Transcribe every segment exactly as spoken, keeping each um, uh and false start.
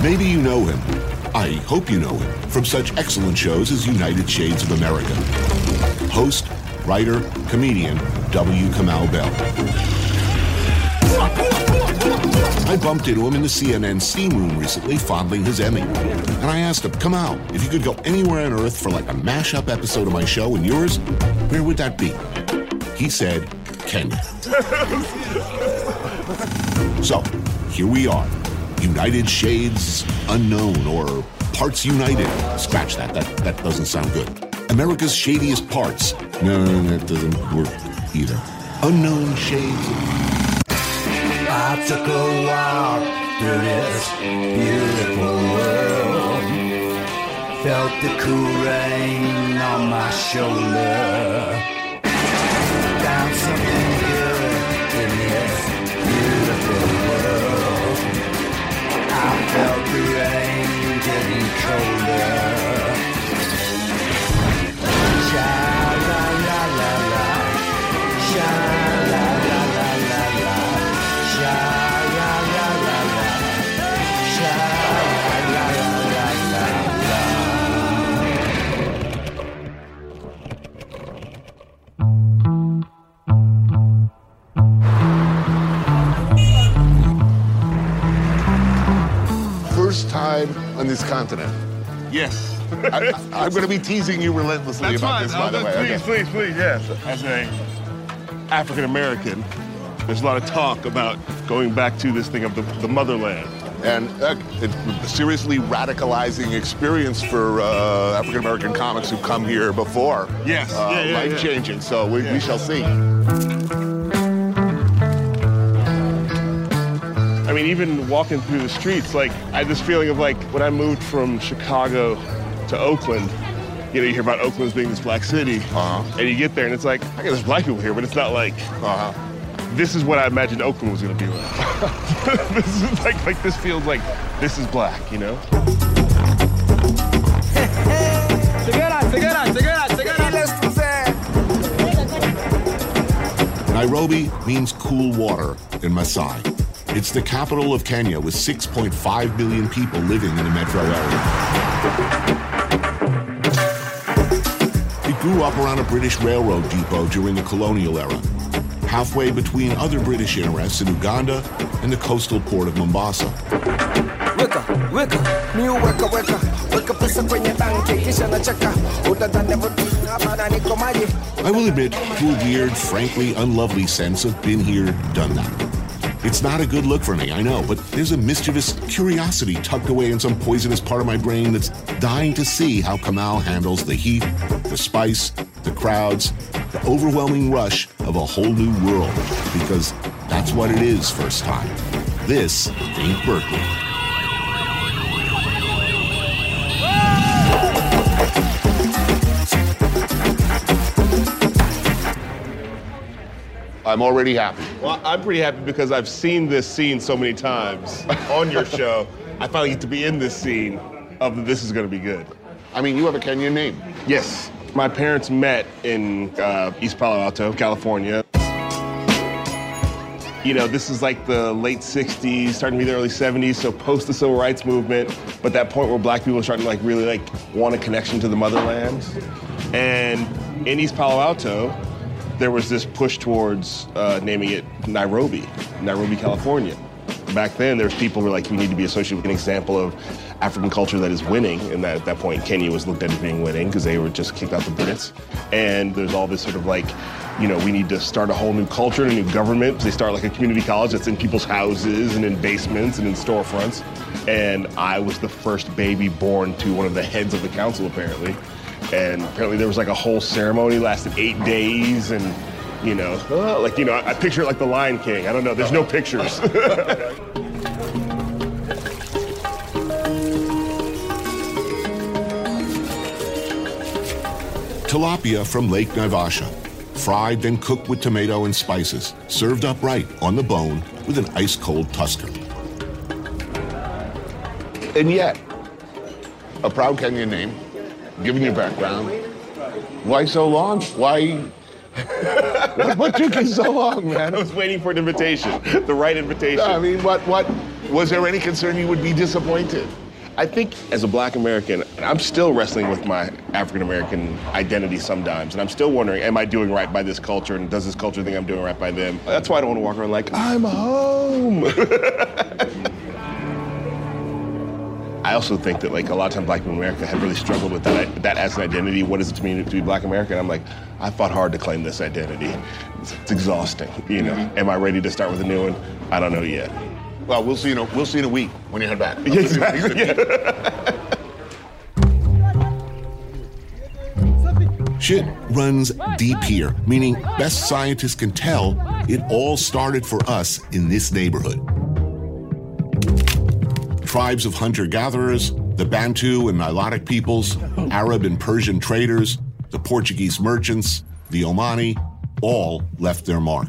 Maybe you know him. I hope you know him from such excellent shows as United Shades of America. Host, writer, comedian, W. Kamau Bell. I bumped into him in the C N N steam room recently, fondling his Emmy. And I asked him, Kamau, if you could go anywhere on Earth for like a mashup episode of my show and yours, where would that be? He said, Kenya. So, here we are. United Shades Unknown, or Parts United. Scratch that, that, that doesn't sound good. America's Shadiest Parts. No, that doesn't work either. Unknown Shades. I took a walk through this beautiful world. Felt the cool rain on my shoulder. Found something good in this beautiful world. I felt the rain getting colder. Sha la la la la, sha la la la la la, sha la la la la, sha la la la la la. First time on this continent. Yes. I, I'm going to be teasing you relentlessly That's about fine. this, by oh, the way. Please, Okay. please, please, yes. As a African American, there's a lot of talk about going back to this thing of the, the motherland. And uh, it's a seriously radicalizing experience for uh, African American comics who come here before. Yes. Uh, yeah, yeah, life-changing, yeah. so we, yeah. we shall see. I mean, even walking through the streets, like, I had this feeling of, like, when I moved from Chicago to Oakland, you know, you hear about Oakland as being this black city, uh-huh. and you get there, and it's like, okay, there's black people here, but it's not like, Uh-huh. this is what I imagined Oakland was gonna be like. This is like, like, this feels like, this is black, you know? Nairobi means cool water in Maasai. It's the capital of Kenya with six point five million people living in the metro area. It grew up around a British railroad depot during the colonial era, halfway between other British interests in Uganda and the coastal port of Mombasa. Weka, weka, new weka, weka, weka pesa kwenye tanki, kisha nacheka, utadhani vutu, hapana niko maji. I will admit to a weird, frankly unlovely sense of been here, done that. It's not a good look for me, I know, but there's a mischievous curiosity tucked away in some poisonous part of my brain that's dying to see how Kamau handles the heat, the spice, the crowds, the overwhelming rush of a whole new world, because that's what it is first time. This ain't Berkeley. I'm already happy. Well, I'm pretty happy because I've seen this scene so many times on your show. I finally get to be in this scene of this is gonna be good. I mean, you have a Kenyan name. Yes. My parents met in uh, East Palo Alto, California. You know, this is like the late sixties, starting to be the early seventies, so post the civil rights movement, but that point where black people are starting to like really like want a connection to the motherland. And in East Palo Alto, there was this push towards uh, naming it Nairobi, Nairobi, California. Back then, there's people who were like, we need to be associated with an example of African culture that is winning. And that, at that point, Kenya was looked at as being winning because they were just kicked out the Brits. And there's all this sort of like, you know, we need to start a whole new culture and a new government. They start like a community college that's in people's houses and in basements and in storefronts. And I was the first baby born to one of the heads of the council, apparently. And apparently there was like a whole ceremony, lasted eight days, and, you know, uh, like, you know, I, I picture it like the Lion King. I don't know, there's no pictures. Tilapia from Lake Naivasha, fried then cooked with tomato and spices, served upright on the bone with an ice-cold tusker. And yet, a proud Kenyan name, given your background, why so long? Why? what, what took you so long, man? I was waiting for an invitation, the right invitation. I mean, what, what, Was there any concern you would be disappointed? I think as a black American, I'm still wrestling with my African American identity sometimes, and I'm still wondering, am I doing right by this culture, and does this culture think I'm doing right by them? That's why I don't want to walk around like, I'm home. I also think that like a lot of times black people in America have really struggled with that, that as an identity. What is it to me to be black American? I'm like, I fought hard to claim this identity. It's, it's exhausting, you know. Am I ready to start with a new one? I don't know yet. Well, we'll see in a, we'll see in a week when you head back. Yeah, exactly. Yeah. Shit runs deep here, meaning best scientists can tell it all started for us in this neighborhood. Tribes of hunter-gatherers, the Bantu and Nilotic peoples, Arab and Persian traders, the Portuguese merchants, the Omani, all left their mark.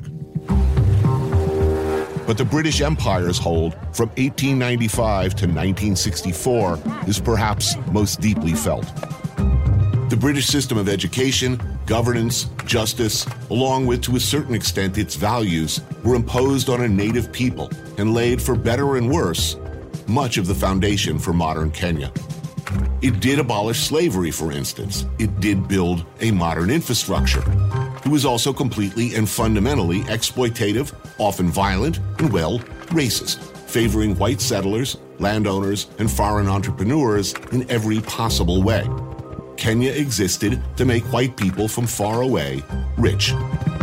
But the British Empire's hold from eighteen ninety-five to nineteen sixty-four is perhaps most deeply felt. The British system of education, governance, justice, along with, to a certain extent, its values, were imposed on a native people and laid, for better and worse, much of the foundation for modern Kenya. It did abolish slavery, for instance. It did build a modern infrastructure. It was also completely and fundamentally exploitative, often violent, and, well, racist, favoring white settlers, landowners, and foreign entrepreneurs in every possible way. Kenya existed to make white people from far away rich.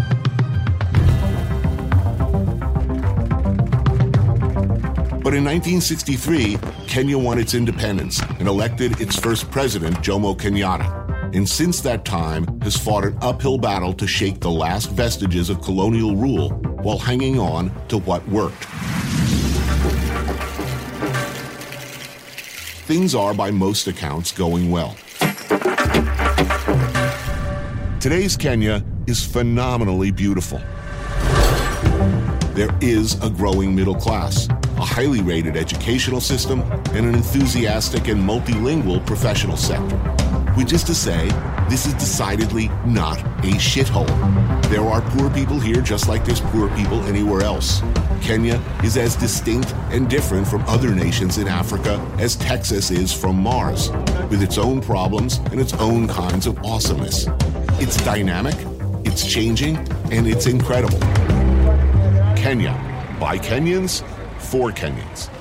But in nineteen sixty-three, Kenya won its independence and elected its first president, Jomo Kenyatta. And since that time has fought an uphill battle to shake the last vestiges of colonial rule while hanging on to what worked. Things are, by most accounts, going well. Today's Kenya is phenomenally beautiful. There is a growing middle class, a highly rated educational system, and an enthusiastic and multilingual professional sector. Which is to say, this is decidedly not a shithole. There are poor people here just like there's poor people anywhere else. Kenya is as distinct and different from other nations in Africa as Texas is from Mars, with its own problems and its own kinds of awesomeness. It's dynamic, it's changing, and it's incredible. Kenya, by Kenyans, for Kenyans.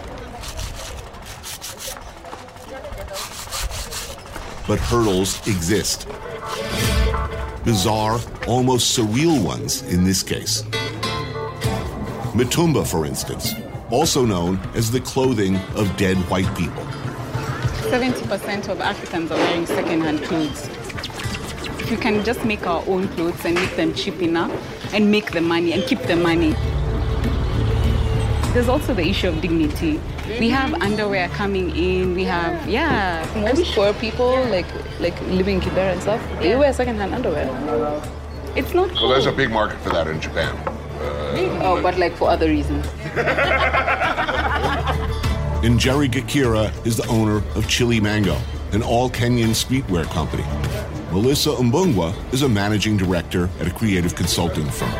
But hurdles exist. Bizarre, almost surreal ones in this case. Mitumba, for instance, also known as the clothing of dead white people. seventy percent of Africans are wearing second-hand clothes. If we can just make our own clothes and make them cheap enough and make the money and keep the money. There's also the issue of dignity. We have underwear coming in, we have, yeah. Most poor people, like like living in Kibera and stuff, they wear second-hand underwear. It's not cool. Well, there's a big market for that in Japan. Uh, oh, but like for other reasons. And Jerry Gakira is the owner of Chili Mango, an all-Kenyan streetwear company. Melissa Mbungwa is a managing director at a creative consulting firm.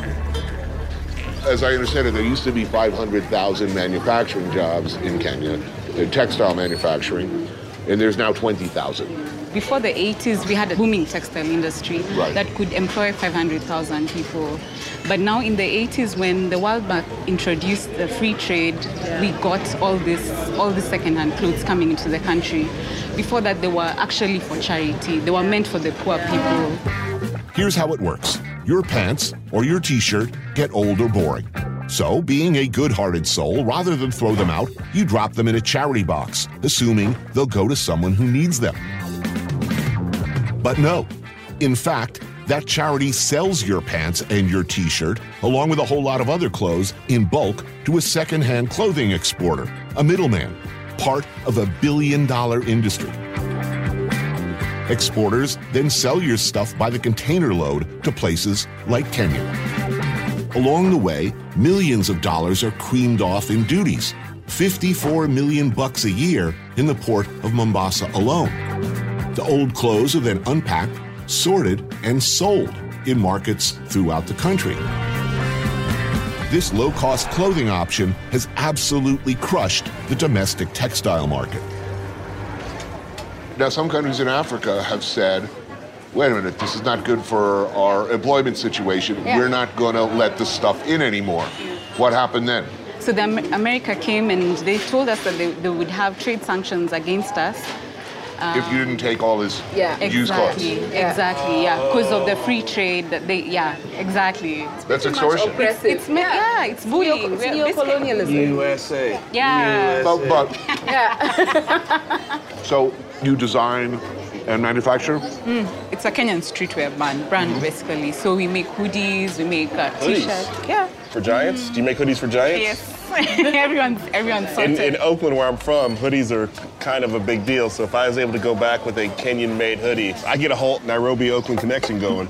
As I understand it, there used to be five hundred thousand manufacturing jobs in Kenya, in textile manufacturing, and there's now twenty thousand. Before the eighties, we had a booming textile industry right. that could employ five hundred thousand people. But now in the eighties, when the World Bank introduced the free trade, we got all this, all the second-hand clothes coming into the country. Before that, they were actually for charity. They were meant for the poor people. Here's how it works. Your pants or your t-shirt get old or boring. So, being a good-hearted soul, rather than throw them out, you drop them in a charity box, assuming they'll go to someone who needs them. But no. In fact, that charity sells your pants and your t-shirt, along with a whole lot of other clothes, in bulk to a second-hand clothing exporter, a middleman, part of a billion-dollar industry. Exporters then sell your stuff by the container load to places like Kenya. Along the way, millions of dollars are creamed off in duties, fifty-four million bucks a year in the port of Mombasa alone. The old clothes are then unpacked, sorted, and sold in markets throughout the country. this low-cost clothing option has absolutely crushed the domestic textile market. Now, some countries in Africa have said, wait a minute, this is not good for our employment situation. Yeah. We're not going to let this stuff in anymore. What happened then? So the Am- America came and they told us that they, they would have trade sanctions against us. Um, if you didn't take all his Yeah. used clothes. Exactly, exactly, yeah. Because of the free trade that they, yeah, exactly. That's extortion. Oppressive. It's, ma- yeah, it's bullying. It's We're basically- neocolonialism. U S A. Yeah. But, but so you design and manufacture? It's a Kenyan streetwear brand, brand basically. So we make hoodies, we make uh, Hoodies? t-shirts. Yeah. For Giants? Do you make hoodies for Giants? Yes. everyone's everyone's In, sorted. in Oakland, where I'm from, hoodies are kind of a big deal. So if I was able to go back with a Kenyan-made hoodie, I get a whole Nairobi-Oakland connection going.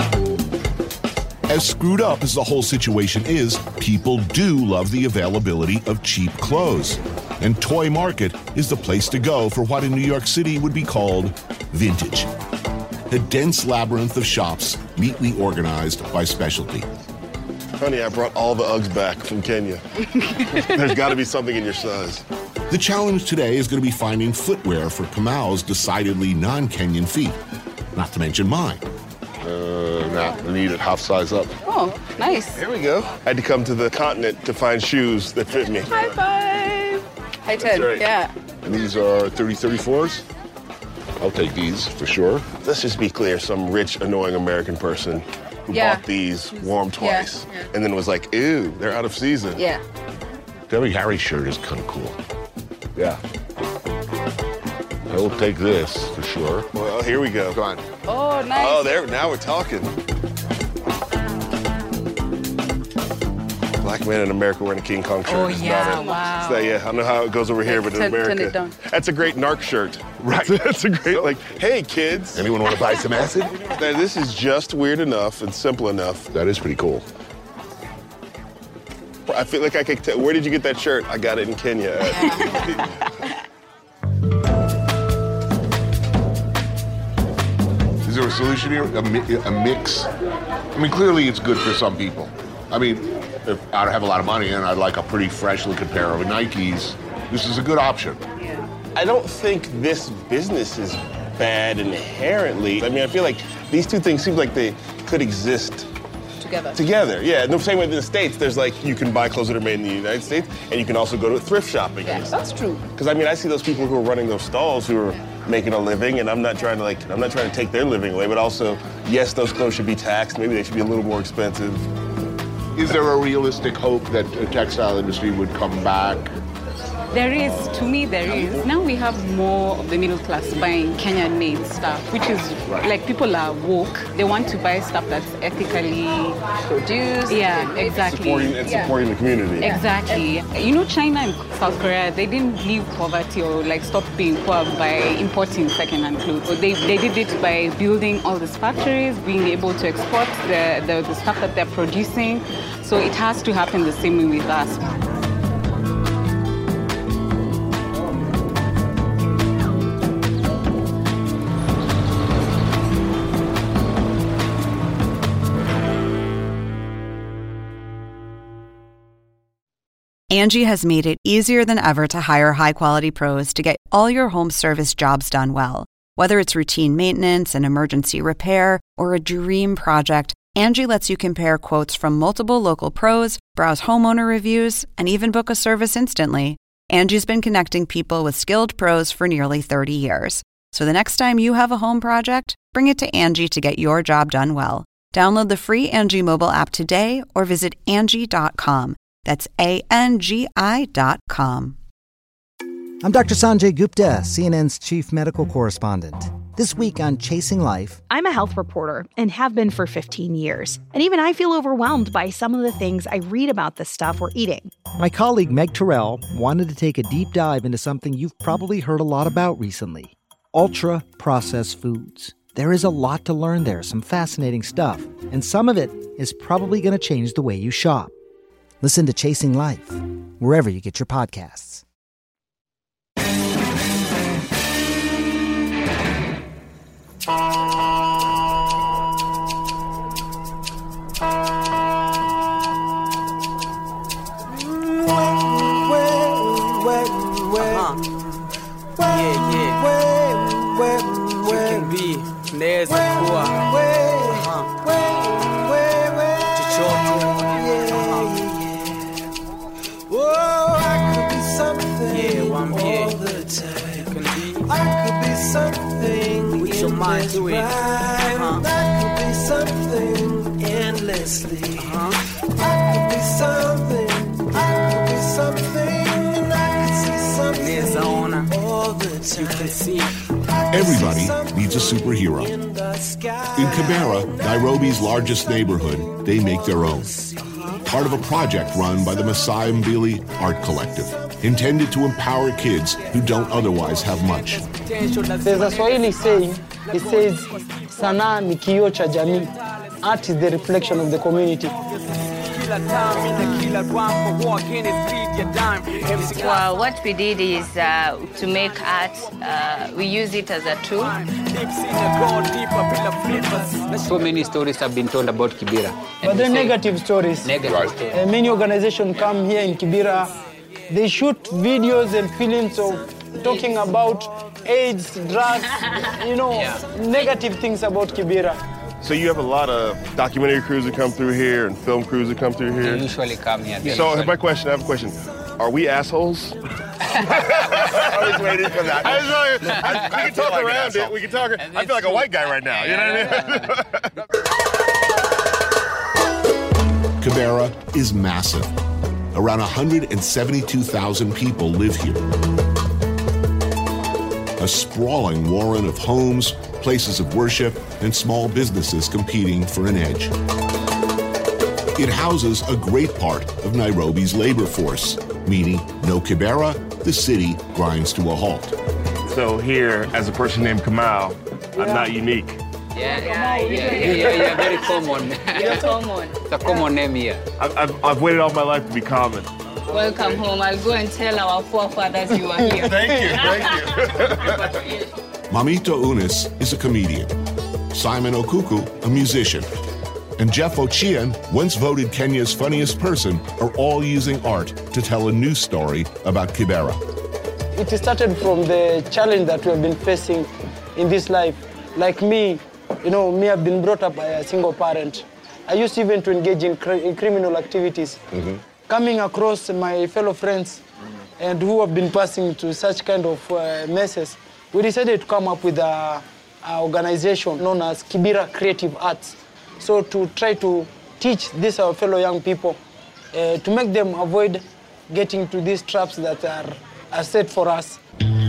As screwed up as the whole situation is, people do love the availability of cheap clothes. And Toy Market is the place to go for what in New York City would be called vintage. A dense labyrinth of shops neatly organized by specialty. Honey, I brought all the Uggs back from Kenya. There's got to be something in your size. The challenge today is going to be finding footwear for Kamau's decidedly non-Kenyan feet, not to mention mine. Uh, nah, I need it half size up. Oh, nice. Here we go. I had to come to the continent to find shoes that fit me. High five. High ten. right. Yeah. And these are thirty thirty-fours? I'll take these for sure. Let's just be clear, some rich, annoying American person who Yeah. bought these, wore them twice, Yeah, yeah. and then was like, ew, they're out of season. Yeah. Debbie Harry shirt is kind of cool. Yeah. I will take this for sure. Well, here we go. Go on. Oh, nice. Oh, there, now we're talking. Black man in America wearing a King Kong shirt. Oh, is yeah, not a- wow. it's not- yeah, I don't know how it goes over here, but in Turn- turn America. it down. That's a great narc shirt. Right. That's a great, like, hey, kids. Anyone want to buy some acid? Now, this is just weird enough and simple enough. That is pretty cool. I feel like I could tell. Where did you get that shirt? I got it in Kenya. Is there a solution here? A, mi- a mix? I mean, clearly it's good for some people. I mean, if I have a lot of money and I'd like a pretty fresh looking pair of Nikes, this is a good option. I don't think this business is bad inherently. I mean, I feel like these two things seem like they could exist Together. together. Yeah, the same way in the States, there's like, you can buy clothes that are made in the United States, and you can also go to thrift shopping. Yeah, that's true. Because I mean, I see those people who are running those stalls who are making a living, and I'm not trying to like, I'm not trying to take their living away, but also, yes, those clothes should be taxed. Maybe they should be a little more expensive. Is there a realistic hope that the textile industry would come back? There is, to me, there is. Now we have more of the middle class buying Kenyan-made stuff, which is like people are woke. They want to buy stuff that's ethically Produced. Yeah, made. exactly. Supporting, and Yeah. supporting the community. Exactly. You know, China and South Korea, they didn't leave poverty or like stop being poor by importing second-hand clothes. So they, they did it by building all these factories, being able to export the, the, the stuff that they're producing. So it has to happen the same way with us. Angie has made it easier than ever to hire high-quality pros to get all your home service jobs done well. Whether it's routine maintenance, an emergency repair, or a dream project, Angie lets you compare quotes from multiple local pros, browse homeowner reviews, and even book a service instantly. Angie's been connecting people with skilled pros for nearly thirty years. So the next time you have a home project, bring it to Angie to get your job done well. Download the free Angie mobile app today or visit Angie dot com. That's A N G I dot com. I'm Doctor Sanjay Gupta, C N N's chief medical correspondent. This week on Chasing Life, I'm a health reporter and have been for fifteen years. And even I feel overwhelmed by some of the things I read about the stuff we're eating. my colleague Meg Terrell wanted to take a deep dive into something you've probably heard a lot about recently: ultra-processed foods. There is a lot to learn there, some fascinating stuff, and some of it is probably going to change the way you shop. Listen to Chasing Life, wherever you get your podcasts. mind to it. Uh-huh. That could be something endlessly. Uh-huh. I could be something. I could be something. And I could see something all the time. You can see. Everybody needs a superhero. In Kibera, Nairobi's largest neighborhood, they make their own. Part of a project run by the Masai Mbili Art Collective, intended to empower kids who don't otherwise have much. There's a Swahili saying, it says, sanaa ni kioo cha jamii. Art is the reflection of the community. Well, what we did is uh, to make art, uh, we use it as a tool. So many stories have been told about Kibera. But they're negative stories. Negative right. stories. Uh, many organizations come here in Kibera, they shoot videos and films of talking about AIDS, drugs, you know, yeah. negative things about Kibera. So you have a lot of documentary crews that come through here and film crews that come through here? They usually come here. They so usually. my question, I have a question. Are we assholes? I was waiting for that. I was really, I, we can talk like around it. We can talk. I feel like a white guy right now. You know what I mean? Kibera is massive. Around one hundred seventy-two thousand people live here. A sprawling warren of homes, places of worship, and small businesses competing for an edge. It houses a great part of Nairobi's labor force, meaning no Kibera, the city grinds to a halt. So here, as a person named Kamau, yeah. I'm not unique. Yeah, yeah, yeah, yeah, yeah, yeah, very common. You're common. It's a common name here. I've, I've, I've waited all my life to be common. Welcome home. I'll go and tell our forefathers you are here. Thank you, thank you. Mamito Unis is a comedian. Simon Okuku, a musician. And Jeff Ochian, once voted Kenya's funniest person, are all using art to tell a new story about Kibera. It started from the challenge that we have been facing in this life. Like me, you know, me, I've been brought up by a single parent. I used even to engage in, cr in criminal activities. Mm-hmm. Coming across my fellow friends and who have been passing to such kind of uh, messes, we decided to come up with a, a organization known as Kibera Creative Arts. So to try to teach these our fellow young people, uh, to make them avoid getting to these traps that are, are set for us.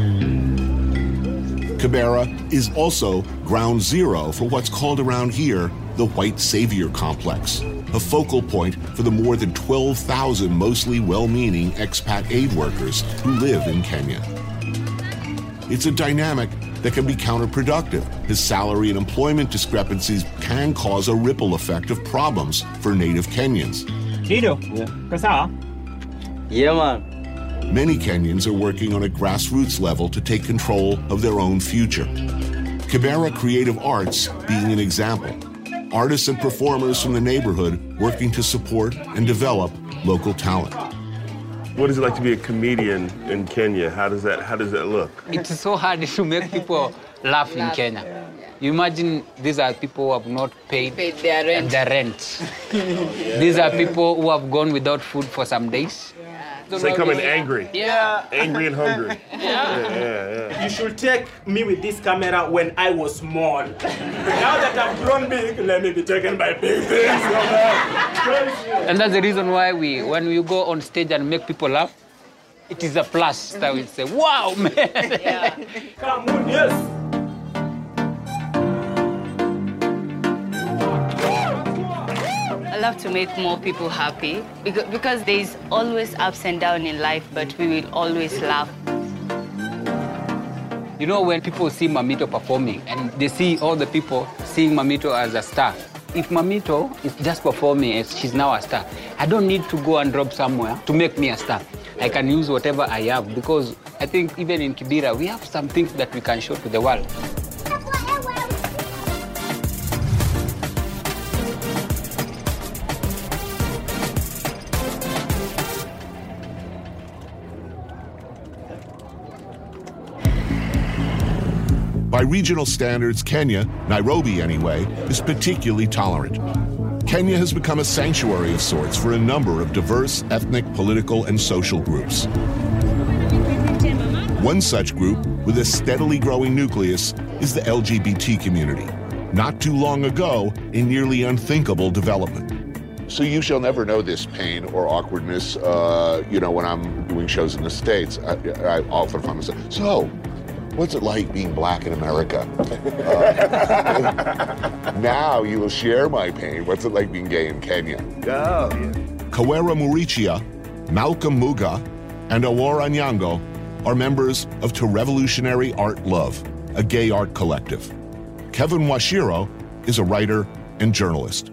Kibera is also ground zero for what's called around here the White Savior Complex, a focal point for the more than twelve thousand mostly well-meaning expat aid workers who live in Kenya. It's a dynamic that can be counterproductive, as salary and employment discrepancies can cause a ripple effect of problems for native Kenyans. Kido, kasawa? Yeah, man. Many Kenyans are working on a grassroots level to take control of their own future. Kibera Creative Arts being an example. Artists and performers from the neighborhood working to support and develop local talent. What is it like to be a comedian in Kenya? How does that, how does that look? It's so hard to make people laugh in Kenya. You imagine these are people who have not paid, paid their rent. Their rent. These are people who have gone without food for some days. So they come in angry. Yeah. Angry and hungry. Yeah. Yeah, yeah, yeah. You should take me with this camera when I was small. Now that I've grown big, let me be taken by big things. And that's the reason why we, when we go on stage and make people laugh, it is a plus that we say, wow, man. Yeah. Come on, yes. I love to make more people happy because, because there's always ups and downs in life, but we will always laugh. You know, when people see Mamito performing and they see all the people seeing Mamito as a star, if Mamito is just performing as she's now a star, I don't need to go and drop somewhere to make me a star. I can use whatever I have because I think even in Kibera, we have some things that we can show to the world. By regional standards, Kenya, Nairobi anyway, is particularly tolerant. Kenya has become a sanctuary of sorts for a number of diverse ethnic, political, and social groups. One such group, with a steadily growing nucleus, is the L G B T community. Not too long ago, a nearly unthinkable development. So you shall never know this pain or awkwardness, uh, you know, when I'm doing shows in the States. I, I often find myself, so, what's it like being black in America? Uh, now you will share my pain. What's it like being gay in Kenya? Oh, yeah. Kawera Murichia, Malcolm Muga, and Awora Nyango are members of To Revolutionary Art Love, a gay art collective. Kevin Washiro is a writer and journalist.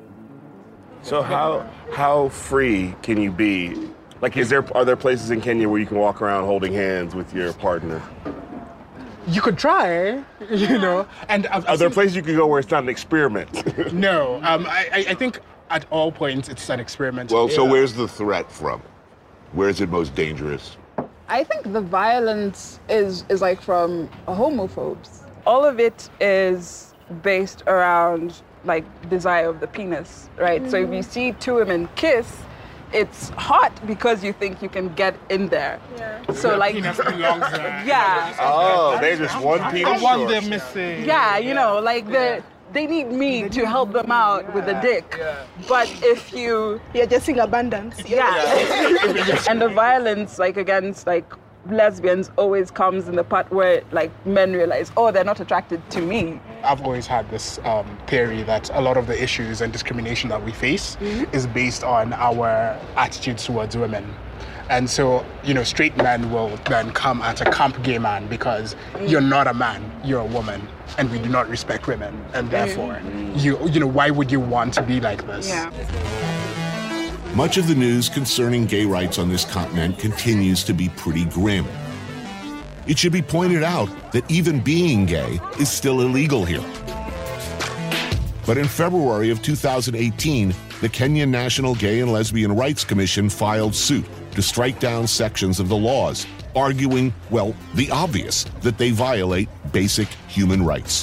So how how free can you be? Like, is there are there places in Kenya where you can walk around holding hands with your partner? You could try, you know. And I've, Are I've there seen- places you can go where it's not an experiment? No, um, I, I- I think at all points it's an experiment. Well, so Yeah. where's the threat from? Where is it most dangerous? I think the violence is is like from homophobes. All of it is based around like desire of the penis, right? So if you see two women kiss, it's hot because you think you can get in there. Yeah. So The like, penis belongs there. yeah. Oh, they just one The penis one short. they're missing. Yeah, you know, like the they need me to help them out with the dick. But if you You're just in abundance. yeah. And the violence like against like lesbians always comes in the part where like men realize, oh, they're not attracted to me. I've always had this um, theory that a lot of the issues and discrimination that we face is based on our attitudes towards women. And so, you know, straight men will then come at a camp gay man because you're not a man, you're a woman, and we do not respect women. And therefore, you you know, why would you want to be like this? Yeah. Much of the news concerning gay rights on this continent continues to be pretty grim. It should be pointed out that even being gay is still illegal here. But in February of two thousand eighteen, the Kenyan National Gay and Lesbian Rights Commission filed suit to strike down sections of the laws, arguing, well, the obvious, that they violate basic human rights.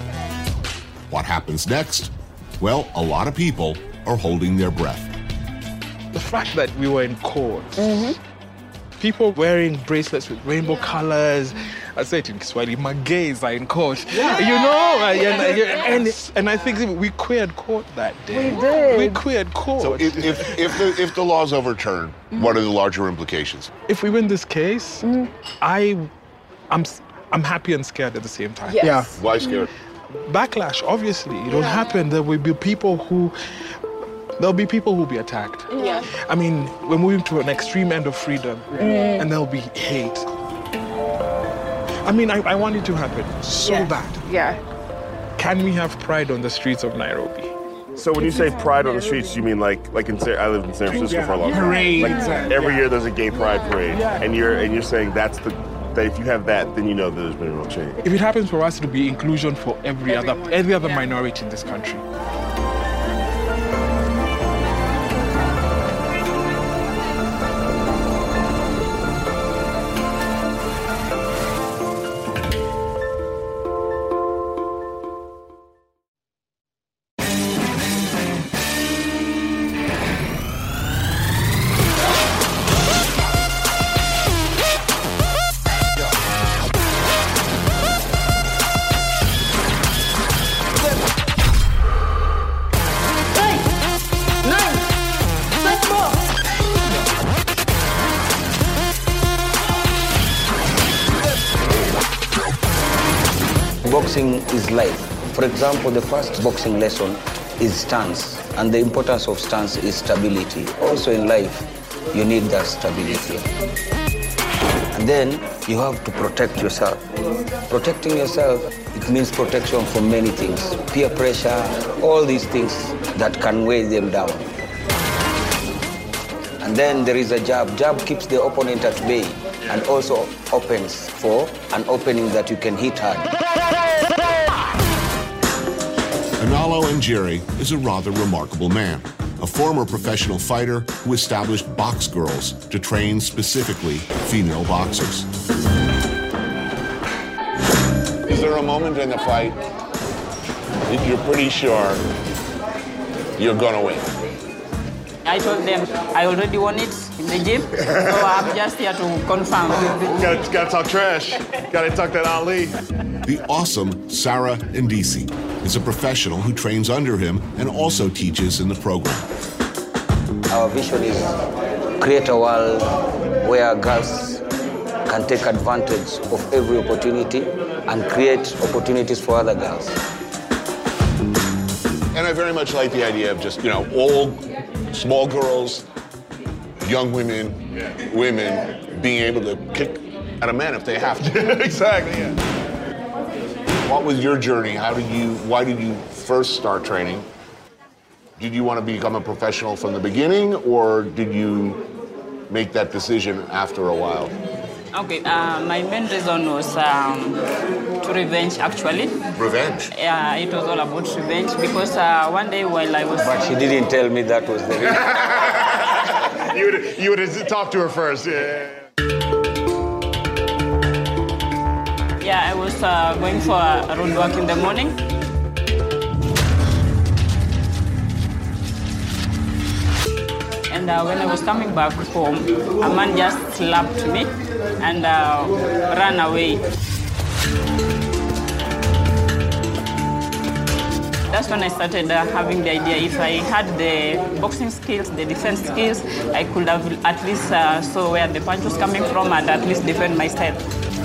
What happens next? Well, a lot of people are holding their breath. The fact that we were in court, people wearing bracelets with rainbow colors. I say it in Kiswahili, my gays are in court. Yeah. You know, uh, and, and, and I think we queered court that day. We did. We queered court. So if, if, if, the, if the law's overturned, what are the larger implications? If we win this case, I, I'm, I'm happy and scared at the same time. Yes. Yeah. Why scared? Backlash, obviously. It'll happen. There will be people who, there'll be people who will be attacked. Yeah. I mean, we're moving to an extreme end of freedom, and there'll be hate. I mean, I, I want it to happen so Yeah. bad. Yeah. Can we have pride on the streets of Nairobi? So when you say pride on the streets, you mean like like in Sa- I lived in San Francisco Yeah. for a long time. Parades Like and- every yeah. year there's a gay pride parade, Yeah. and you're and you're saying that's the that if you have that, then you know that there's been a real change. If it happens for us, it'll be inclusion for every other Everyone, every other yeah. minority in this country. Boxing is life. For example, the first boxing lesson is stance, and the importance of stance is stability. Also in life, you need that stability. And then you have to protect yourself. Protecting yourself, it means protection from many things. Peer pressure, all these things that can weigh them down. And then there is a jab. Jab keeps the opponent at bay and also opens for an opening that you can hit hard. Analo Njeri is a rather remarkable man, a former professional fighter who established box girls to train specifically female boxers. Is there a moment in the fight that you're pretty sure you're gonna win? I told them I already won it in the gym, so I'm just here to confirm. Gotta, gotta talk trash. Gotta talk that Ali. The awesome Sarah Ndisi is a professional who trains under him and also teaches in the program. Our vision is create a world where girls can take advantage of every opportunity and create opportunities for other girls. And I very much like the idea of just, you know, all small girls, young women, women being able to kick at a man if they have to. Exactly, yeah. What was your journey? How did you, why did you first start training? Did you want to become a professional from the beginning, or did you make that decision after a while? Okay, uh, my main reason was um, to revenge, actually. Revenge? Yeah, it was all about revenge because uh, one day while I was... But she didn't tell me that was the reason. you would you would have talked to her first. Yeah. Yeah, I was uh, going for a road walk in the morning. And uh, when I was coming back home, a man just slapped me and uh, ran away. That's when I started uh, having the idea. If I had the boxing skills, the defense skills, I could have at least uh, saw where the punch was coming from and at least defend myself.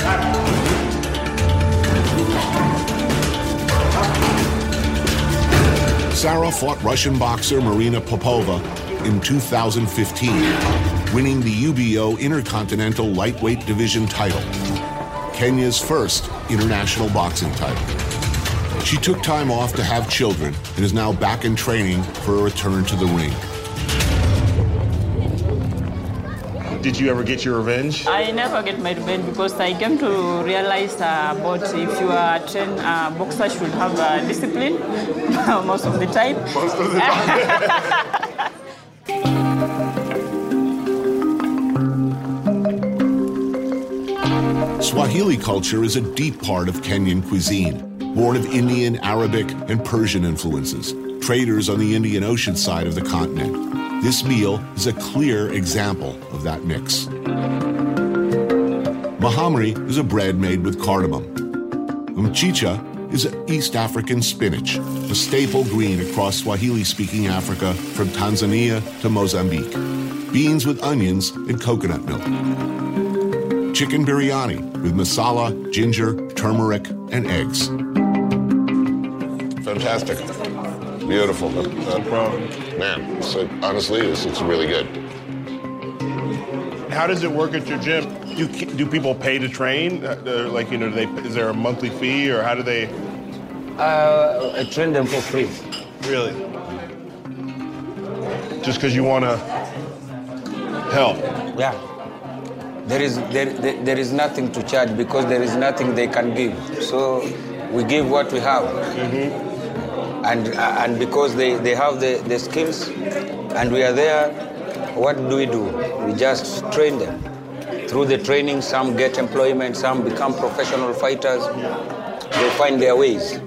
Sarah fought Russian boxer Marina Popova in two thousand fifteen, winning the U B O Intercontinental Lightweight Division title, Kenya's first international boxing title. She took time off to have children and is now back in training for a return to the ring. Did you ever get your revenge? I never get my revenge because I came to realize uh, about if you are a trained uh, boxer should have uh, discipline most of the time. Most of the time. Swahili culture is a deep part of Kenyan cuisine, born of Indian, Arabic, and Persian influences, traders on the Indian Ocean side of the continent. This meal is a clear example of that mix. Mahamri is a bread made with cardamom. Mchicha is East African spinach, a staple green across Swahili-speaking Africa from Tanzania to Mozambique. Beans with onions and coconut milk. Chicken biryani with masala, ginger, turmeric, and eggs. Fantastic. Beautiful. No, no problem. Man, so honestly, it's, it's really good. How does it work at your gym? Do, do people pay to train? Uh, like, you know, do they, is there a monthly fee, or how do they? Uh, I train them for free. Really? Just because you want to help? Yeah. There is, there, there, there is nothing to charge because there is nothing they can give. So we give what we have. Mm-hmm. And, uh, and because they, they have the, the skills and we are there, what do we do? We just train them. Through the training, some get employment, some become professional fighters. They find their ways.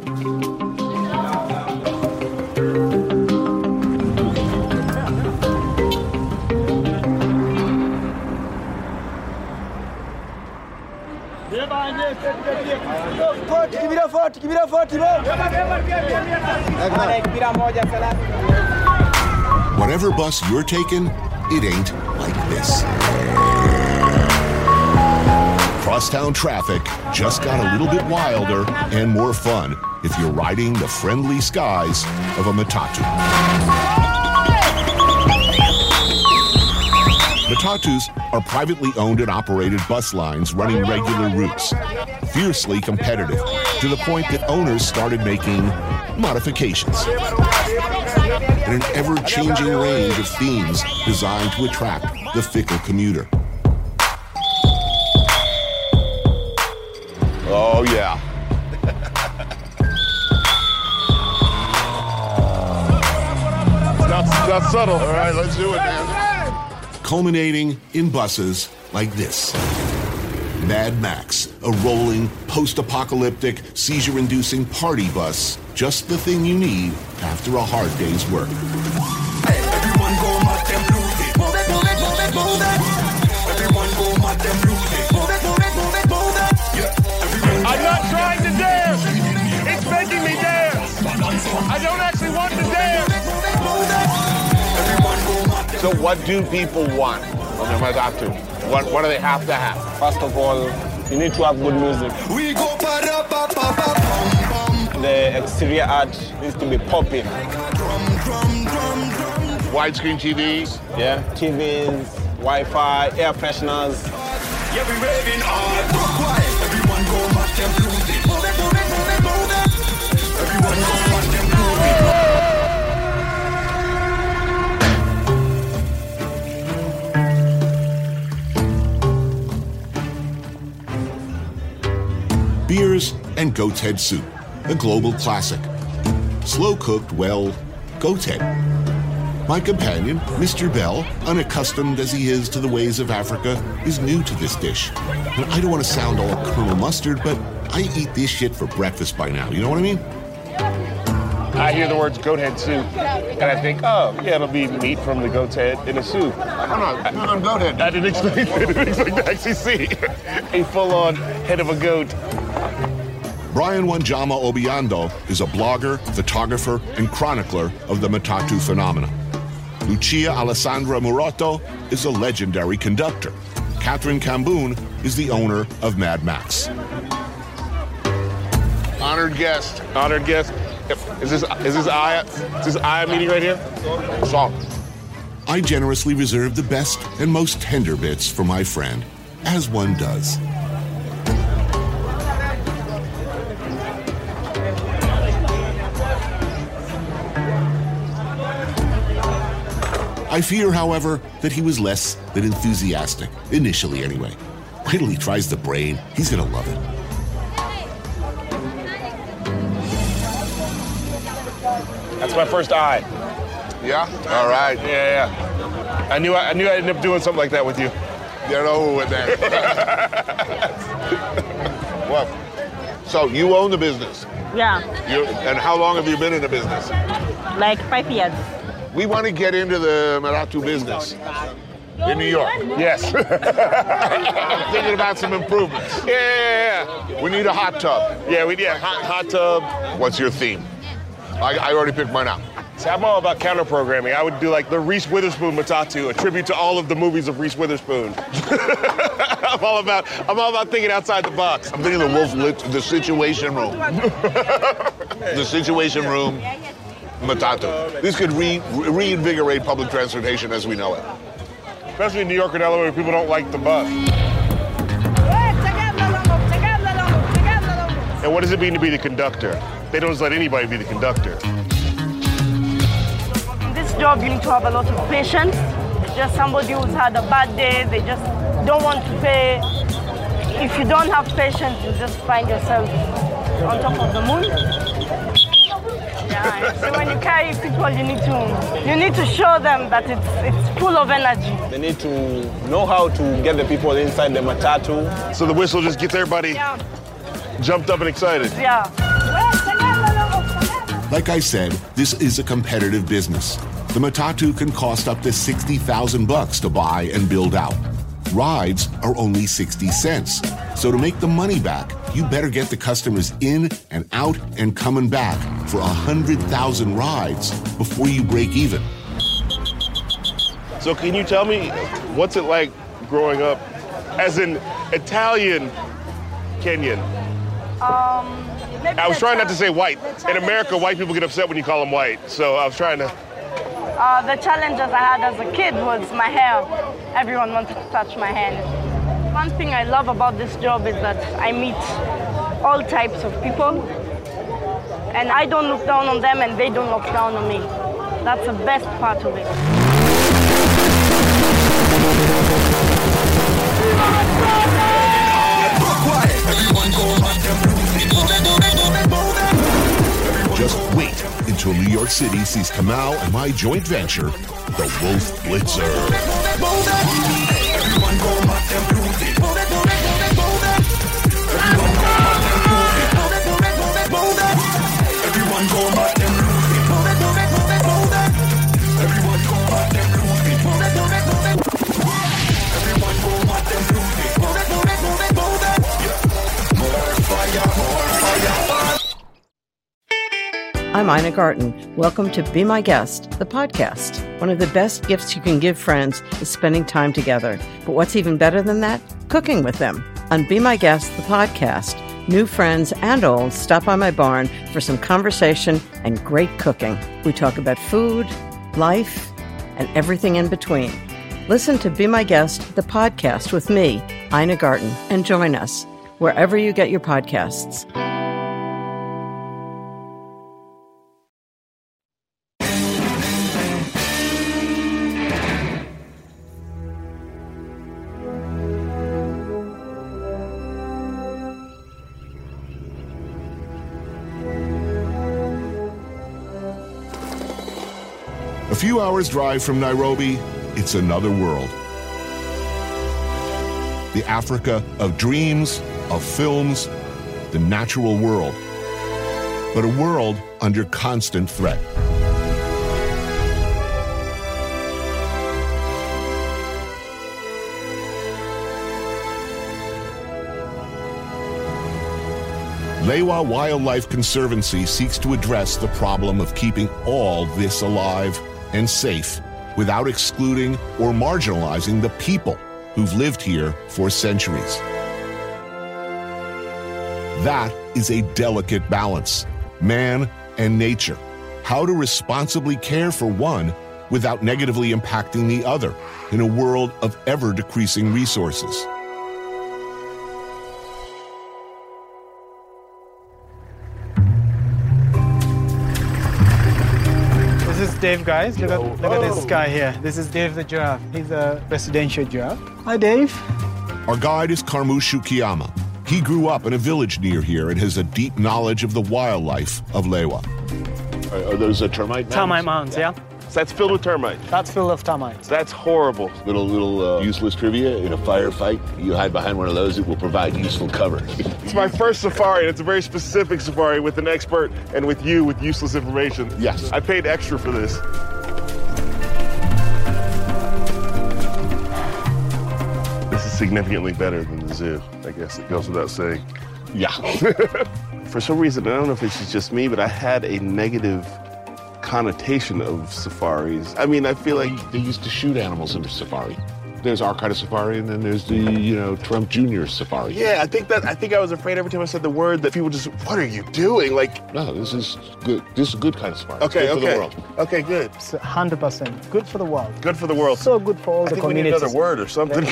Whatever bus you're taking, it ain't like this. Crosstown traffic just got a little bit wilder and more fun if you're riding the friendly skies of a matatu. Matatus are privately owned and operated bus lines running regular routes, fiercely competitive, to the point that owners started making modifications. And an ever-changing range of themes designed to attract the fickle commuter. Oh, yeah. Not, not subtle. All right, let's do it, man. Culminating in buses like this. Mad Max, a rolling, post-apocalyptic, seizure-inducing party bus. Just the thing you need after a hard day's work. Everyone go mark them move it. Everyone go mad, them lose it. Move it, move it, move it, move it. Yeah. I'm not trying to dance. It's making me dance. I don't actually want to dance. So what do people want from their Matatu? What, what do they have to have? First of all, you need to have good music. We go para pa pa pa pum. The exterior art needs to be popping. Widescreen T Vs? Yeah, T Vs, Wi-Fi, air fresheners. Yeah, we raving hard. Quiet. Everyone go match them lose it. Move it, move it, move it, move it. Everyone go match them lose it. Beers and goat's head soup, a global classic. Slow cooked, well, goat's head. My companion, Mister Bell, unaccustomed as he is to the ways of Africa, is new to this dish. And I don't want to sound all Colonel Mustard, but I eat this shit for breakfast by now. You know what I mean? I hear the words goat head soup, and I think, oh, yeah, it'll be meat from the goat's head in a soup. No, no, no, no, goat head. I didn't expect, I didn't expect to actually see a full-on head of a goat. Brian Wanjama Obiando is a blogger, photographer, and chronicler of the Matatu phenomena. Lucia Alessandra Murato is a legendary conductor. Catherine Camboon is the owner of Mad Max. Honored guest. Honored guest. Is this is this I is this I meeting right here? So, I generously reserve the best and most tender bits for my friend, as one does. I fear, however, that he was less than enthusiastic, initially anyway. Wait till he tries the brain, he's gonna love it. That's my first eye. Yeah? All right. Yeah, yeah. I knew I, I knew I'd end up doing something like that with you. Get over with that. Well, so you own the business. Yeah. You, and how long have you been in the business? Like five years. We want to get into the Matatu business in New York. Yes. I'm thinking about some improvements. Yeah, yeah, yeah. We need a hot tub. Yeah, we need a hot, hot tub. What's your theme? I, I already picked mine out. See, I'm all about counter-programming. I would do like the Reese Witherspoon Matatu, a tribute to all of the movies of Reese Witherspoon. I'm all about I'm all about thinking outside the box. I'm thinking the Wolf Lit, the Situation Room. The Situation Room Matatu. This could re, re, reinvigorate public transportation as we know it. Especially in New York and L A where people don't like the bus. And what does it mean to be the conductor? They don't just let anybody be the conductor. In this job, you need to have a lot of patience. It's just somebody who's had a bad day, they just don't want to pay. If you don't have patience, you just find yourself on top of the moon. Yeah, so when you carry people, you need to you need to show them that it's it's full of energy. They need to know how to get the people inside the Matatu. So the whistle just gets everybody yeah. jumped up and excited. Yeah. Like I said, this is a competitive business. The Matatu can cost up to sixty thousand bucks to buy and build out. Rides are only sixty cents. So to make the money back, you better get the customers in and out and coming back for one hundred thousand rides before you break even. So can you tell me, what's it like growing up as an Italian Kenyan? Um, I was trying not to say white. In America, white people get upset when you call them white. So I was trying to... Uh, the challenges I had as a kid was my hair. Everyone wanted to touch my hair. One thing I love about this job is that I meet all types of people. And I don't look down on them and they don't look down on me. That's the best part of it. Just wait until New York City sees Kamau and my joint venture, the Wolf Blitzer. Ina Garten. Welcome to Be My Guest, the podcast. One of the best gifts you can give friends is spending time together. But what's even better than that? Cooking with them. On Be My Guest, the podcast, new friends and old stop by my barn for some conversation and great cooking. We talk about food, life, and everything in between. Listen to Be My Guest, the podcast with me, Ina Garten, and join us wherever you get your podcasts. A few hours drive from Nairobi, it's another world. The Africa of dreams, of films, the natural world. But a world under constant threat. Lewa Wildlife Conservancy seeks to address the problem of keeping all this alive and safe without excluding or marginalizing the people who've lived here for centuries. That is a delicate balance, man and nature. How to responsibly care for one without negatively impacting the other in a world of ever-decreasing resources. This is Dave, guys. Look at, look at this guy here. This is Dave the giraffe. He's a residential giraffe. Hi, Dave. Our guide is Karmushu Kiyama. He grew up in a village near here and has a deep knowledge of the wildlife of Lewa. Are, are those a termite mounds? Termite mounds, yeah. So that's filled with termites. That's filled with termites. That's horrible. Little, little uh, useless trivia. In a firefight, you hide behind one of those, it will provide useful cover. It's my first safari, and it's a very specific safari with an expert and with you with useless information. Yes. I paid extra for this. This is significantly better than the zoo. I guess it goes without saying. Yeah. For some reason, I don't know if it's just me, but I had a negative connotation of safaris. I mean, I feel like they used to shoot animals in safari. There's our kind of safari, and then there's the, you know, Trump Junior safari. Yeah, I think that I think I was afraid every time I said the word that people just, what are you doing? Like, no, this is good. This is a good kind of safari. Okay, good okay, for the world. Okay, good. It's one hundred percent good for the world. Good for the world. So good for all I the think we need communities. another word or something.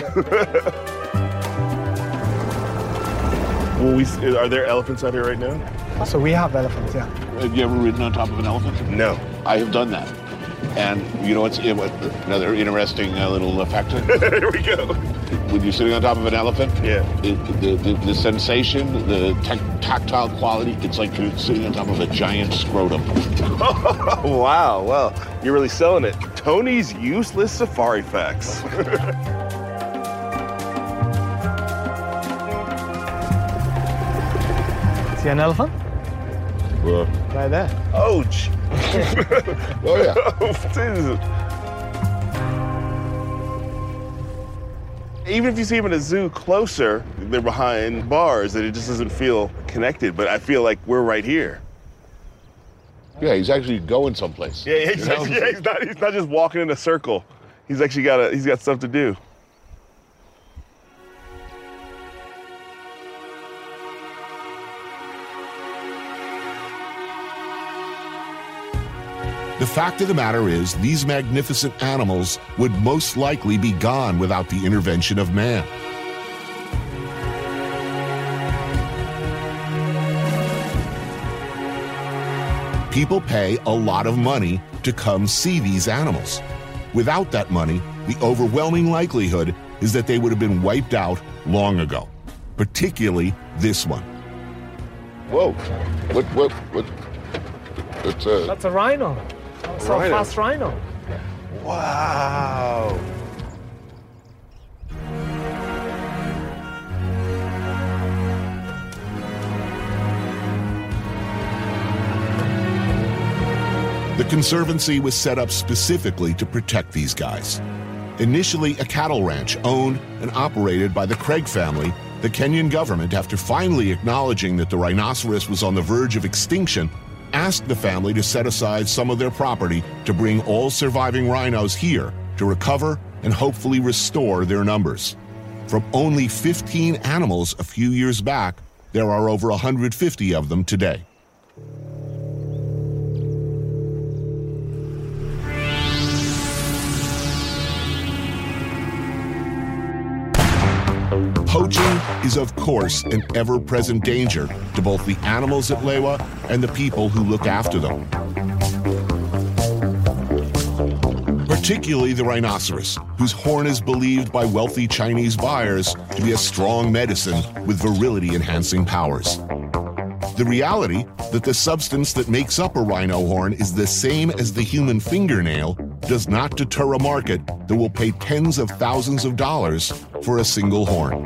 Well, we, are there elephants out here right now? So we have elephants, yeah. Have you ever ridden on top of an elephant? No. I have done that. And you know what's another interesting uh, little fact? Here we go. When you're sitting on top of an elephant, yeah, it, the, the the sensation, the tac tactile quality, it's like you're sitting on top of a giant scrotum. Wow, well, you're really selling it. Tony's useless safari facts. See an elephant? Where? Right there. Ouch. Oh, yeah. Even if you see them in a zoo closer, they're behind bars and it just doesn't feel connected, but I feel like we're right here. Yeah, he's actually going someplace. Yeah, yeah, he's, actually, yeah, he's, not, he's not just walking in a circle. He's actually got a, he's got stuff to do. The fact of the matter is, these magnificent animals would most likely be gone without the intervention of man. People pay a lot of money to come see these animals. Without that money, the overwhelming likelihood is that they would have been wiped out long ago, particularly this one. Whoa, what, what, what, that's a... That's a rhino. That's a Rhino. fast rhino. Wow. The Conservancy was set up specifically to protect these guys. Initially a cattle ranch owned and operated by the Craig family, the Kenyan government, after finally acknowledging that the rhinoceros was on the verge of extinction, asked the family to set aside some of their property to bring all surviving rhinos here to recover and hopefully restore their numbers. From only fifteen animals a few years back, there are over one hundred fifty of them today. Poaching is, of course, an ever-present danger to both the animals at Lewa and the people who look after them. Particularly the rhinoceros, whose horn is believed by wealthy Chinese buyers to be a strong medicine with virility-enhancing powers. The reality that the substance that makes up a rhino horn is the same as the human fingernail does not deter a market that will pay tens of thousands of dollars for a single horn.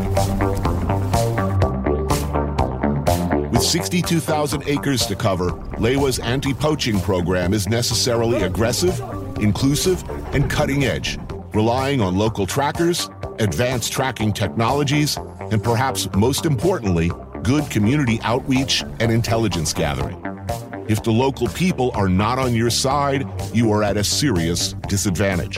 With sixty-two thousand acres to cover, Lewa's anti-poaching program is necessarily aggressive, inclusive, and cutting-edge, relying on local trackers, advanced tracking technologies, and perhaps most importantly, good community outreach and intelligence gathering. If the local people are not on your side, you are at a serious disadvantage.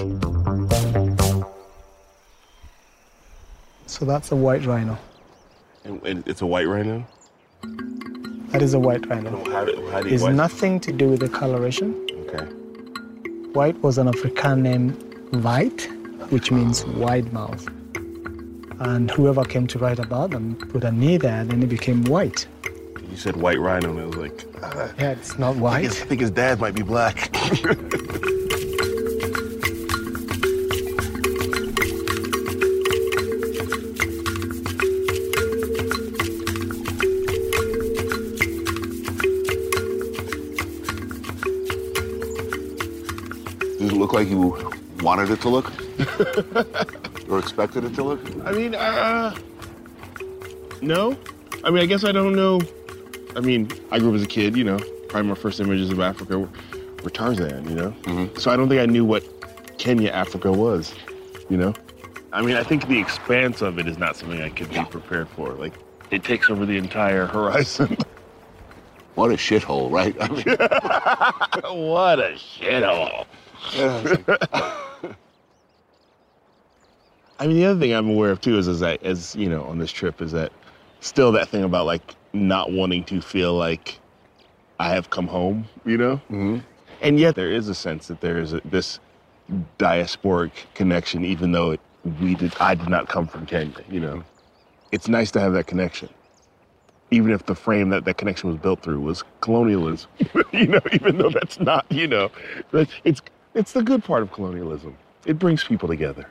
So that's a white rhino. And it's a white rhino? That is a white rhino. How do, how do you It's white? nothing to do with the coloration. Okay. White was an African name, White, which means wide mouth. And whoever came to write about them put a knee there, then it became white. You said white rhino, and I was like, uh, Yeah, it's not white. I, guess, I think his dad might be black. Does it look like you wanted it to look? Or expected it to look? I mean, uh, no. I mean, I guess I don't know. I mean, I grew up as a kid, you know. Probably my first images of Africa were, were Tarzan, you know. Mm-hmm. So I don't think I knew what Kenya, Africa was, you know. I mean, I think the expanse of it is not something I could be prepared for. Like, it takes over the entire horizon. What a shithole, right? I mean, what a shithole. I mean, the other thing I'm aware of too is, is that, as you know, on this trip, is that still that thing about like not wanting to feel like I have come home, you know? Mm-hmm. And yet there is a sense that there is a, this diasporic connection, even though it, we did, I did not come from Kenya, you know? It's nice to have that connection, even if the frame that that connection was built through was colonialism, you know, even though that's not, you know, it's, it's the good part of colonialism. It brings people together.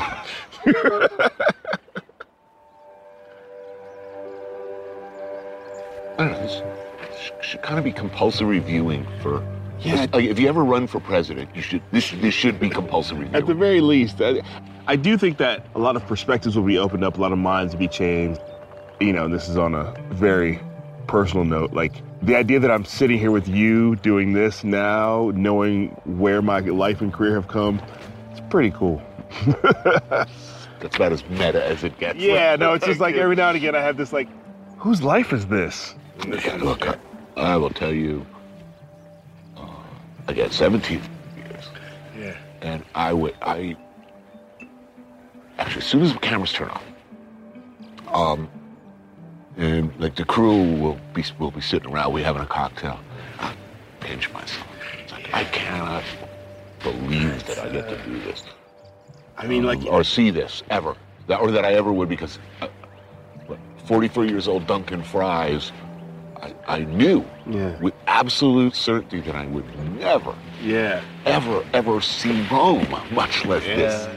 I don't know, this should kind of be compulsory viewing for. Yeah. Like, if you ever run for president, you should. This this should be compulsory viewing. At the very least, I, I do think that a lot of perspectives will be opened up, a lot of minds will be changed. You know, and this is on a very personal note. Like the idea that I'm sitting here with you doing this now, knowing where my life and career have come, it's pretty cool. That's about as meta as it gets. Yeah, no, it's just like every now and again I have this like, whose life is this? Yeah, look, I, I will tell you, uh, I got seventeen years. Yeah. And I would, I, actually, as soon as the cameras turn off, um, and like the crew will be, will be sitting around, we having a cocktail, I pinch myself. It's like, I cannot believe that I get to do this. I mean, like, or see this ever, that, or that I ever would, because uh, forty-four years old Duncan Fries, I, I knew yeah. with absolute certainty that I would never, yeah, ever, ever see Rome, much less yeah. this.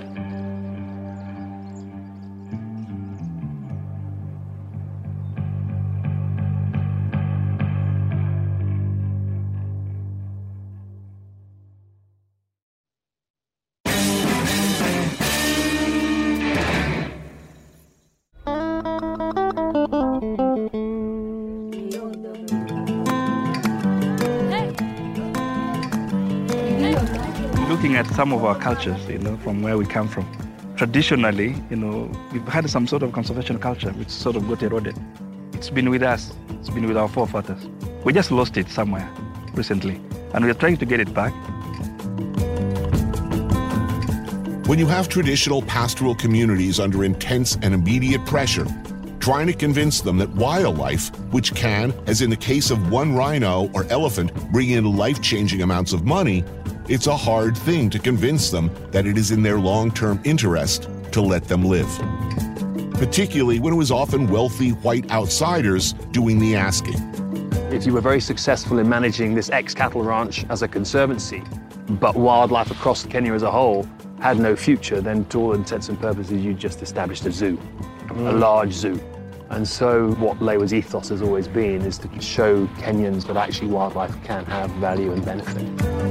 Looking at some of our cultures, you know, from where we come from, traditionally, you know, we've had some sort of conservation culture which sort of got eroded. It's been with us. It's been with our forefathers. We just lost it somewhere recently, and we are trying to get it back. When you have traditional pastoral communities under intense and immediate pressure, trying to convince them that wildlife, which can, as in the case of one rhino or elephant, bring in life-changing amounts of money, it's a hard thing to convince them that it is in their long-term interest to let them live. Particularly when it was often wealthy white outsiders doing the asking. If you were very successful in managing this ex-cattle ranch as a conservancy, but wildlife across Kenya as a whole had no future, then to all intents and purposes, you just established a zoo, mm. a large zoo. And so what Lewa's ethos has always been is to show Kenyans that actually wildlife can have value and benefit.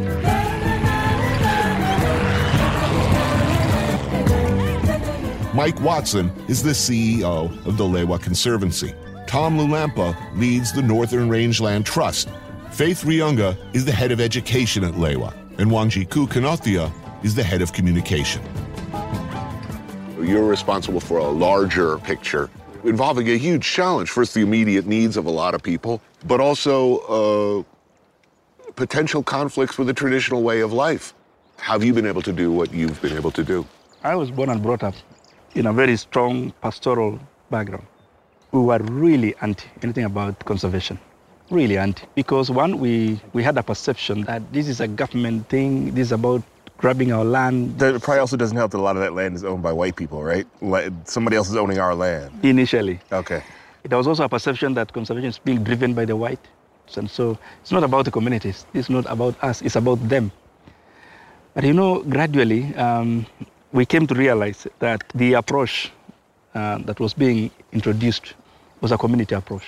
Mike Watson is the C E O of the Lewa Conservancy. Tom Lulampa leads the Northern Rangeland Trust. Faith Riunga is the head of education at Lewa, and Wanjiku Kanothia is the head of communication. You're responsible for a larger picture involving a huge challenge. First, the immediate needs of a lot of people, but also uh, potential conflicts with the traditional way of life. How have you been able to do what you've been able to do? I was born and brought up in a very strong pastoral background. We were really anti anything about conservation, really anti. Because one, we, we had a perception that this is a government thing, this is about grabbing our land. That probably also doesn't help that a lot of that land is owned by white people, right? Like somebody else is owning our land. Initially. Okay. There was also a perception that conservation is being driven by the whites. And so it's not about the communities. It's not about us. It's about them. But you know, gradually, um, we came to realize that the approach uh, that was being introduced was a community approach.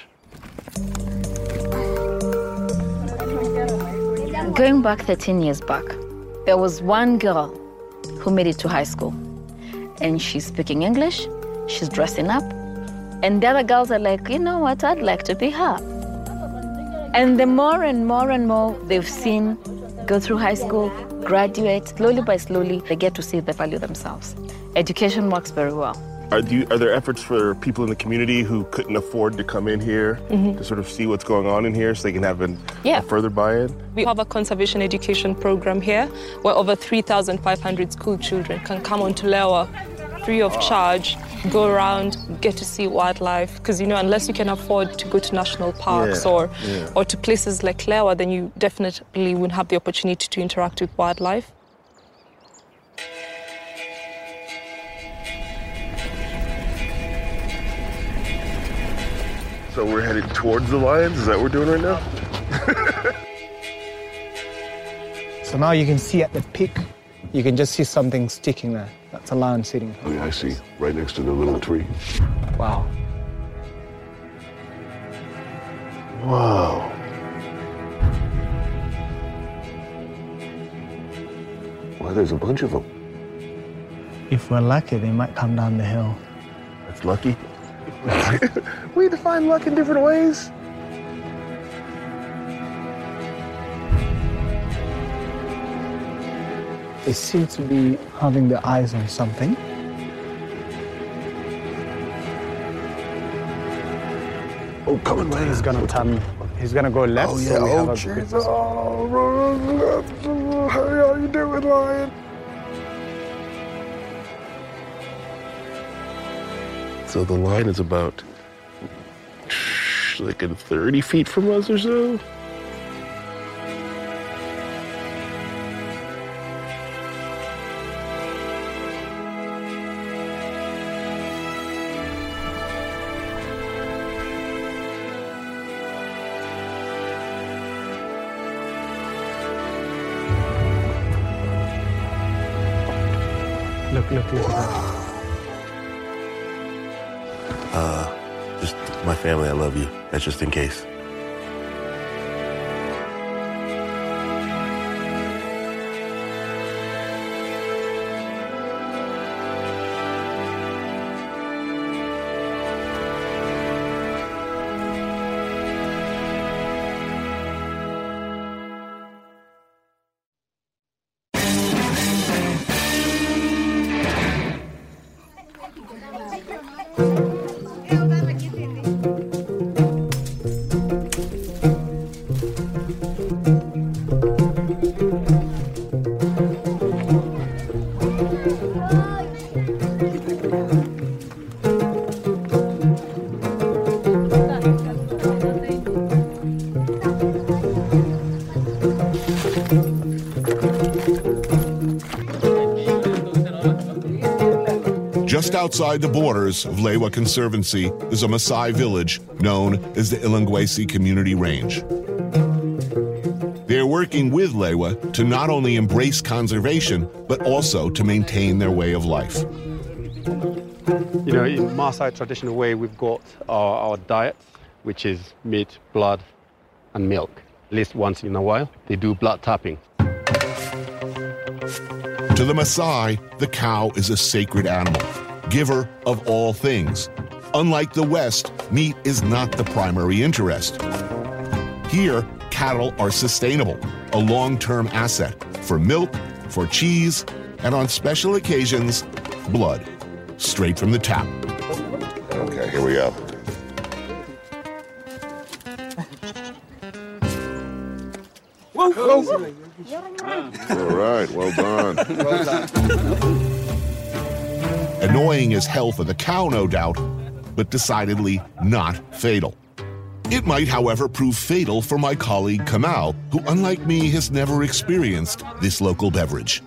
Going back thirteen years back, there was one girl who made it to high school. And she's speaking English, she's dressing up. And the other girls are like, you know what, I'd like to be her. And the more and more and more they've seen go through high school, graduate, slowly by slowly, they get to see the value themselves. Education works very well. Are, you, are there efforts for people in the community who couldn't afford to come in here mm-hmm. to sort of see what's going on in here so they can have an, yeah. a further buy-in? We have a conservation education program here where over three thousand five hundred school children can come onto Lewa free of charge, go around, get to see wildlife. Because, you know, unless you can afford to go to national parks yeah. or, yeah. or to places like Lewa, then you definitely wouldn't have the opportunity to interact with wildlife. So we're headed towards the lions? Is that what we're doing right now? So now you can see at the peak, you can just see something sticking there. That's a lion sitting. Oh yeah, I see. Right next to the little tree. Wow. Wow. Well, there's a bunch of them. If we're lucky, they might come down the hill. That's lucky. We define luck in different ways. They seem to be having their eyes on something. Oh, coming right. He's gonna turn. He's gonna go left. Oh yeah. So we oh have jeez. Oh, how you doing, lion? So the line is about like in thirty feet from us or so. Look, look, look at that. Uh, just my family, I love you. That's just in case. Just outside the borders of Lewa Conservancy is a Maasai village known as the Ilengwesi Community Range. They are working with Lewa to not only embrace conservation, but also to maintain their way of life. You know, in Maasai traditional way, we've got our, our diet, which is meat, blood, and milk. At least once in a while, they do blood tapping. To the Maasai, the cow is a sacred animal, giver of all things. Unlike the West, meat is not the primary interest. Here, cattle are sustainable, a long-term asset for milk, for cheese, and on special occasions, blood, straight from the tap. Okay, here we go. Whoa, whoa. All right, well done. Well done. Annoying as hell for the cow, no doubt, but decidedly not fatal. It might, however, prove fatal for my colleague Kamau, who, unlike me, has never experienced this local beverage.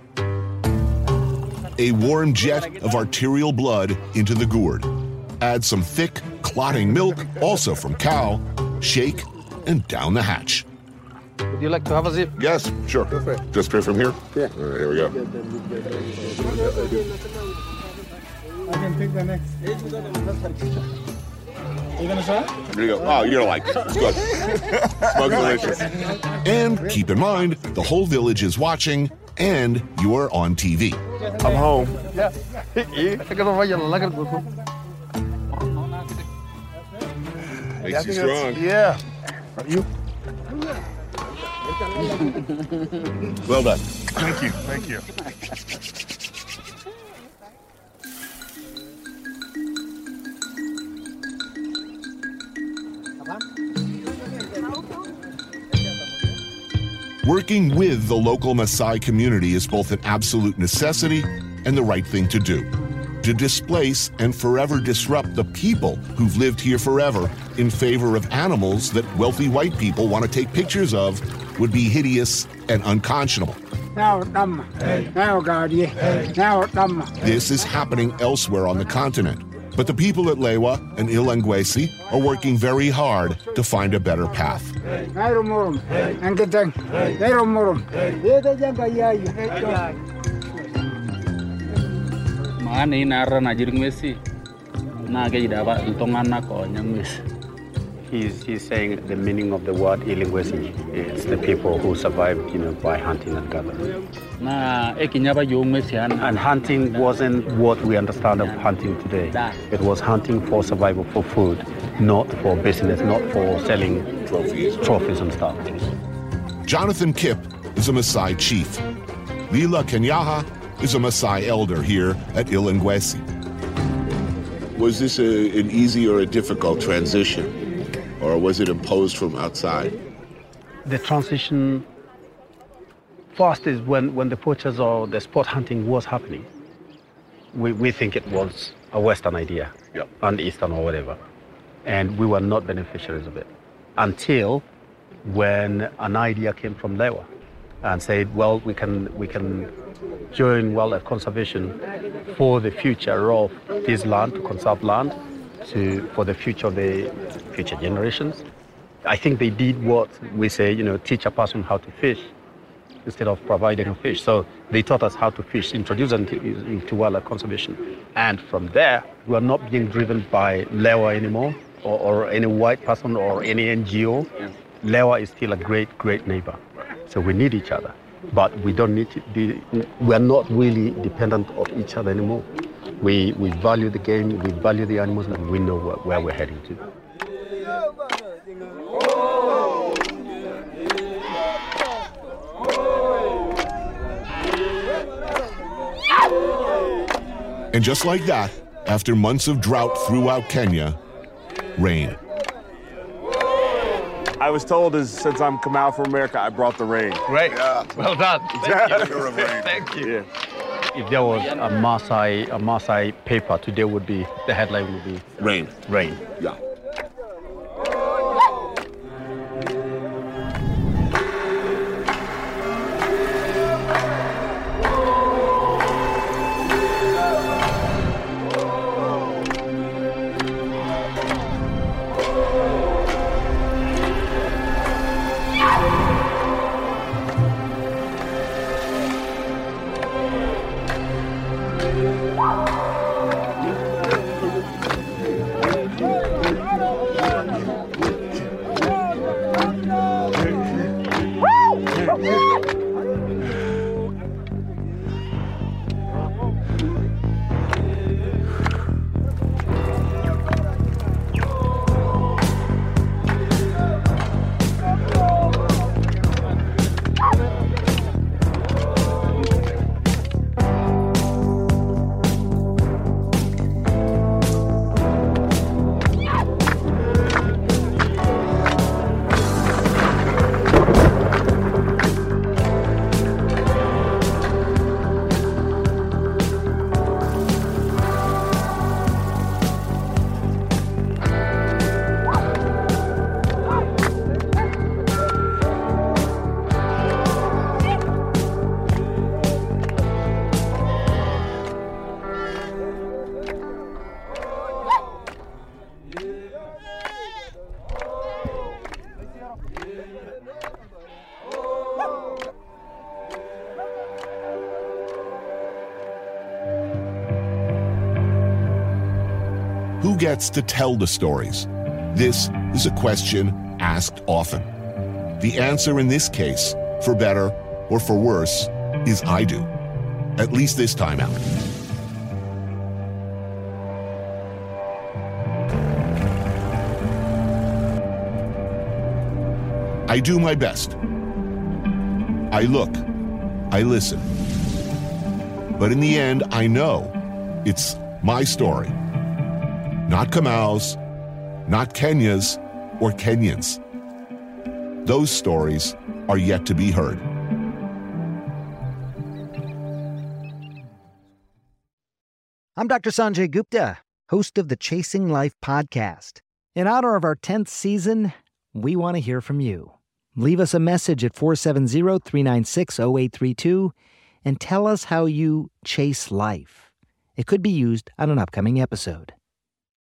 A warm jet of arterial blood into the gourd. Add some thick, clotting milk, also from cow, shake, and down the hatch. Would you like to have a sip? Yes, sure. Just straight from here? Yeah. All right, here we go. I can pick the next. Are you gonna try? Here you go. Oh, you're gonna like it. It's good. Smells delicious. And keep in mind, the whole village is watching, and you are on T V. I'm home. Yeah. Makes you strong. Yeah. You? Well done. Thank you. Thank you. Working with the local Maasai community is both an absolute necessity and the right thing to do. To displace and forever disrupt the people who've lived here forever in favor of animals that wealthy white people want to take pictures of would be hideous and unconscionable. This is happening elsewhere on the continent, but the people at Lewa and Ilengwesi are working very hard to find a better path. He's, he's saying the meaning of the word Ilengwesi. It's the people who survived, you know, by hunting and gathering. And hunting wasn't what we understand of hunting today. It was hunting for survival, for food, not for business, not for selling trophies, trophies and stuff. Jonathan Kipp is a Maasai chief. Lila Kenyaha is a Maasai elder here at Ilengwesi. Was this a, an easy or a difficult transition? Or was it imposed from outside? The transition first is when, when the poachers or the sport hunting was happening. We, we think it was a Western idea, yep. and Eastern or whatever. And we were not beneficiaries of it until when an idea came from Lewa and said, well, we can, we can join wildlife conservation for the future of this land, to conserve land, to, for the future of the future generations. I think they did what we say, you know, teach a person how to fish instead of providing a fish. So they taught us how to fish, introduced them into, into wildlife conservation. And from there, we are not being driven by Lewa anymore, or, or any white person or any N G O. Lewa is still a great, great neighbor. So we need each other. But we don't need to be, we are not really dependent of each other anymore. We, we value the game, we value the animals, and we know where, where we're heading to. And just like that, after months of drought throughout Kenya, rain. I was told as since I'm come out from America, I brought the rain. Great. Yeah. Well done. Thank you. Thank you. Yeah. If there was a Maasai, a Maasai paper, today would be, the headline would be Rain. Rain. Yeah. Who gets to tell the stories? This is a question asked often. The answer in this case, for better or for worse, is I do. At least this time out. I do my best. I look. I listen. But in the end, I know it's my story. Not Kamau's, not Kenya's, or Kenyans. Those stories are yet to be heard. I'm Doctor Sanjay Gupta, host of the Chasing Life podcast. In honor of our tenth season, we want to hear from you. Leave us a message at four seven zero, three nine six, zero eight three two and tell us how you chase life. It could be used on an upcoming episode.